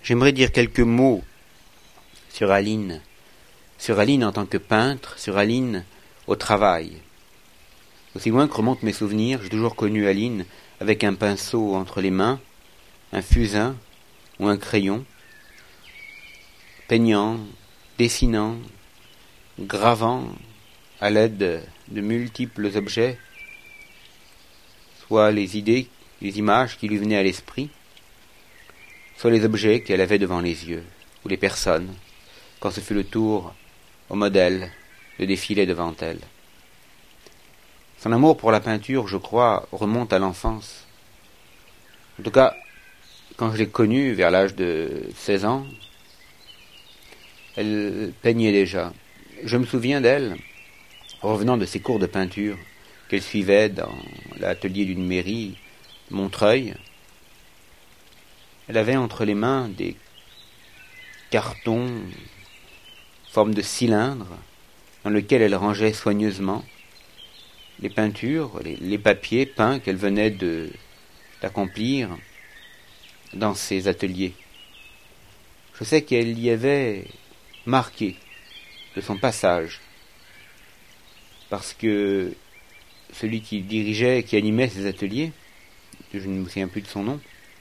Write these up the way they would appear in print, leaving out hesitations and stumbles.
J'aimerais dire quelques mots sur Aline en tant que peintre, sur Aline au travail. Aussi loin que remontent mes souvenirs, j'ai toujours connu Aline avec un pinceau entre les mains, un fusain ou un crayon, peignant, dessinant, gravant à l'aide de multiples objets, soit les idées, les images qui lui venaient à l'esprit, soit les objets qu'elle avait devant les yeux, ou les personnes, quand ce fut le tour au modèle de défiler devant elle. Son amour pour la peinture, je crois, remonte à l'enfance. En tout cas, quand je l'ai connue vers l'âge de 16 ans, elle peignait déjà. Je me souviens d'elle, revenant de ses cours de peinture, qu'elle suivait dans l'atelier d'une mairie de Montreuil. Elle avait entre les mains des cartons, forme de cylindre, dans lequel elle rangeait soigneusement les peintures, les papiers peints qu'elle venait d'accomplir dans ses ateliers. Je sais qu'elle y avait marqué de son passage, parce que celui qui dirigeait, qui animait ces ateliers, je ne me souviens plus de son nom,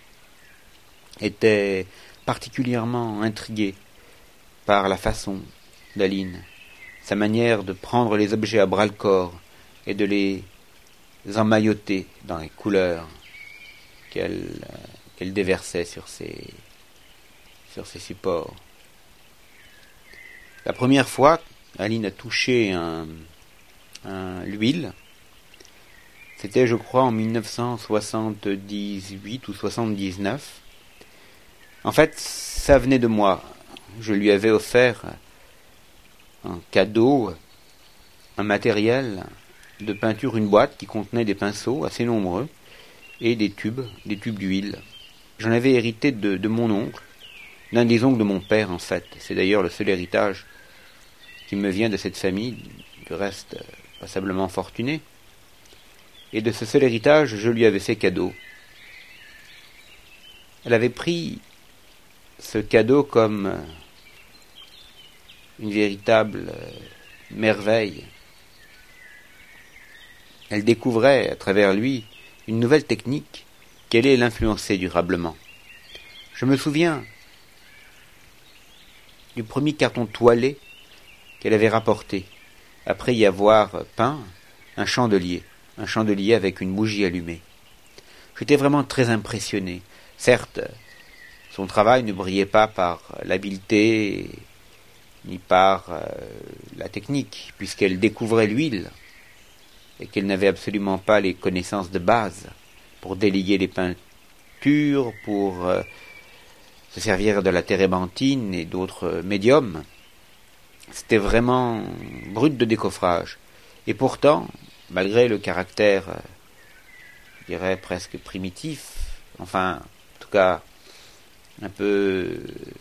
était particulièrement intrigué par la façon d'Aline, sa manière de prendre les objets à bras-le-corps et de les emmailloter dans les couleurs qu'elle déversait sur ces supports. La première fois, Aline a touché l'huile. C'était, je crois, en 1978 ou 79. En fait, ça venait de moi. Je lui avais offert un cadeau, un matériel de peinture, une boîte qui contenait des pinceaux assez nombreux et des tubes d'huile. J'en avais hérité de mon oncle, d'un des oncles de mon père en fait. C'est d'ailleurs le seul héritage qui me vient de cette famille, du reste passablement fortunée. Et de ce seul héritage, je lui avais fait cadeau. Elle avait pris ce cadeau comme une véritable merveille. Elle découvrait à travers lui une nouvelle technique qui allait l'influencer durablement. Je me souviens du premier carton toilé qu'elle avait rapporté, après y avoir peint un chandelier avec une bougie allumée. J'étais vraiment très impressionné. Certes, son travail ne brillait pas par l'habileté ni par la technique, puisqu'elle découvrait l'huile et qu'elle n'avait absolument pas les connaissances de base pour délier les peintures, pour se servir de la térébenthine et d'autres médiums. C'était vraiment brut de décoffrage. Et pourtant, malgré le caractère, je dirais presque primitif, enfin, en tout cas, un peu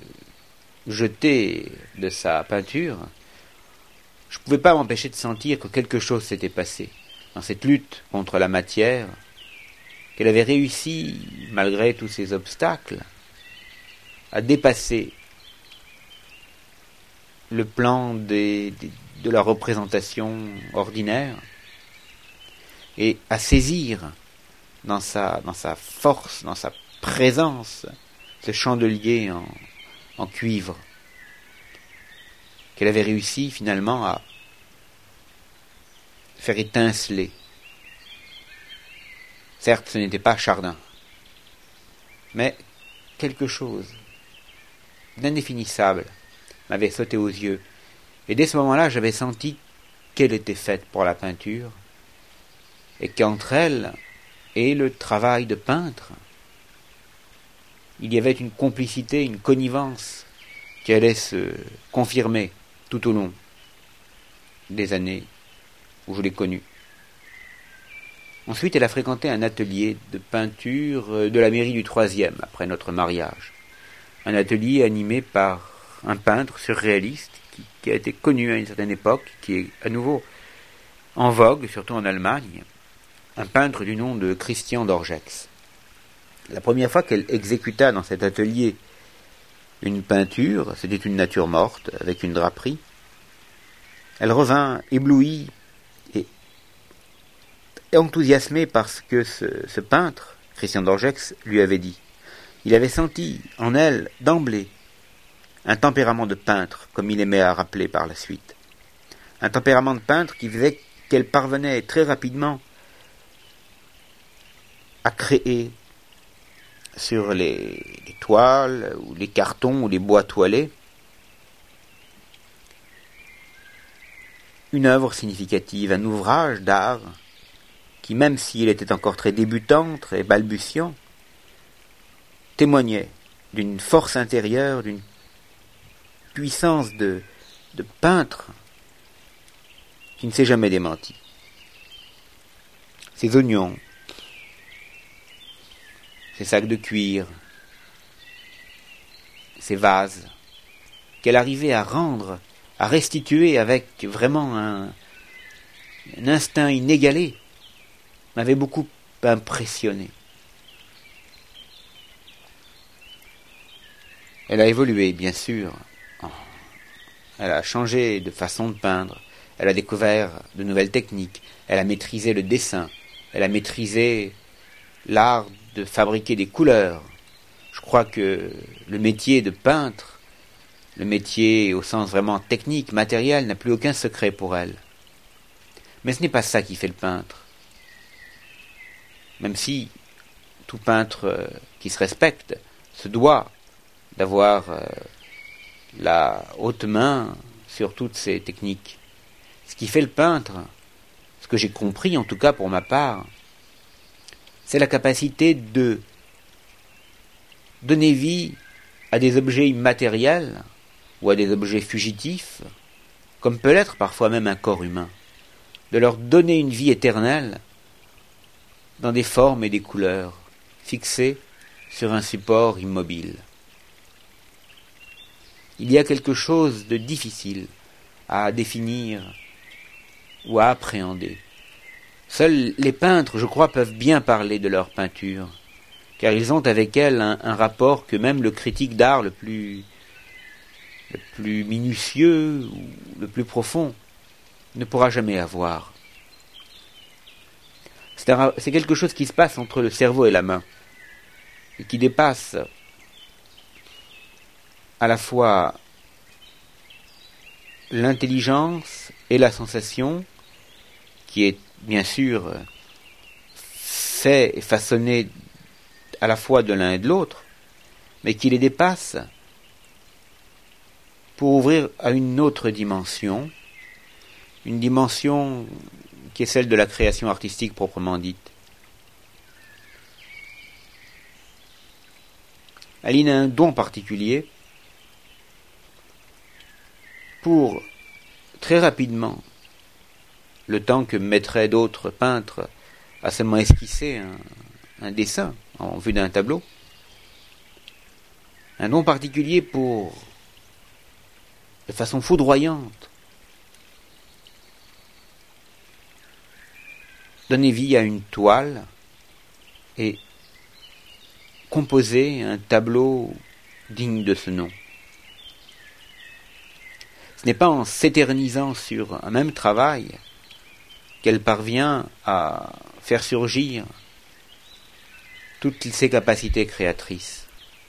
jeté de sa peinture, je ne pouvais pas m'empêcher de sentir que quelque chose s'était passé dans cette lutte contre la matière, qu'elle avait réussi, malgré tous ces obstacles, à dépasser le plan de la représentation ordinaire et à saisir dans sa force, dans sa présence, ce chandelier en cuivre qu'elle avait réussi finalement à faire étinceler. Certes, ce n'était pas Chardin, mais quelque chose d'indéfinissable m'avait sauté aux yeux, et dès ce moment-là, j'avais senti qu'elle était faite pour la peinture, et qu'entre elle et le travail de peintre, il y avait une complicité, une connivence qui allait se confirmer tout au long des années où je l'ai connue. Ensuite, elle a fréquenté un atelier de peinture de la mairie du 3e, après notre mariage. Un atelier animé par un peintre surréaliste qui a été connu à une certaine époque, qui est à nouveau en vogue, surtout en Allemagne, un peintre du nom de Christian Dorgex. La première fois qu'elle exécuta dans cet atelier une peinture, c'était une nature morte, avec une draperie. Elle revint éblouie et enthousiasmée parce que ce peintre, Christian d'Orgex, lui avait dit. Il avait senti en elle, d'emblée, un tempérament de peintre, comme il aimait à rappeler par la suite. Un tempérament de peintre qui faisait qu'elle parvenait très rapidement à créer sur les toiles, ou les cartons, ou les bois toilés, une œuvre significative, un ouvrage d'art, qui même s'il était encore très débutant, très balbutiant, témoignait d'une force intérieure, d'une puissance de peintre qui ne s'est jamais démenti. Ces oignons, ces sacs de cuir, ces vases, qu'elle arrivait à rendre, à restituer avec vraiment un instinct inégalé, m'avait beaucoup impressionné. Elle a évolué, bien sûr. Elle a changé de façon de peindre. Elle a découvert de nouvelles techniques. Elle a maîtrisé le dessin. Elle a maîtrisé l'art de fabriquer des couleurs. Je crois que le métier de peintre, le métier au sens vraiment technique, matériel, n'a plus aucun secret pour elle. Mais ce n'est pas ça qui fait le peintre. Même si tout peintre qui se respecte se doit d'avoir la haute main sur toutes ces techniques. Ce qui fait le peintre, ce que j'ai compris en tout cas pour ma part, c'est la capacité de donner vie à des objets immatériels ou à des objets fugitifs, comme peut l'être parfois même un corps humain, de leur donner une vie éternelle dans des formes et des couleurs fixées sur un support immobile. Il y a quelque chose de difficile à définir ou à appréhender. Seuls les peintres, je crois, peuvent bien parler de leur peinture, car ils ont avec elle un rapport que même le critique d'art le plus minutieux ou le plus profond ne pourra jamais avoir. C'est quelque chose qui se passe entre le cerveau et la main, et qui dépasse à la fois l'intelligence et la sensation, qui est bien sûr fait et façonné à la fois de l'un et de l'autre, mais qui les dépasse pour ouvrir à une autre dimension, une dimension qui est celle de la création artistique proprement dite. Aline a un don particulier pour, très rapidement, le temps que mettraient d'autres peintres à seulement esquisser un dessin en vue d'un tableau, un don particulier pour, de façon foudroyante, donner vie à une toile et composer un tableau digne de ce nom. Ce n'est pas en s'éternisant sur un même travail qu'elle parvient à faire surgir toutes ses capacités créatrices.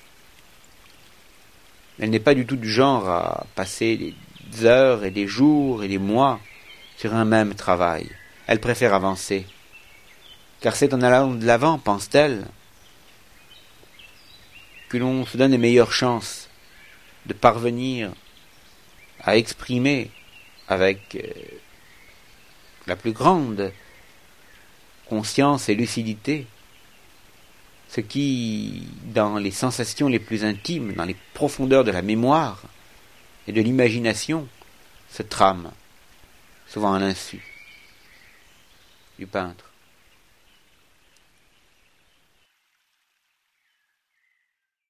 Elle n'est pas du tout du genre à passer des heures et des jours et des mois sur un même travail. Elle préfère avancer. Car c'est en allant de l'avant, pense-t-elle, que l'on se donne les meilleures chances de parvenir à exprimer avec la plus grande conscience et lucidité ce qui, dans les sensations les plus intimes, dans les profondeurs de la mémoire et de l'imagination, se trame, souvent à l'insu du peintre.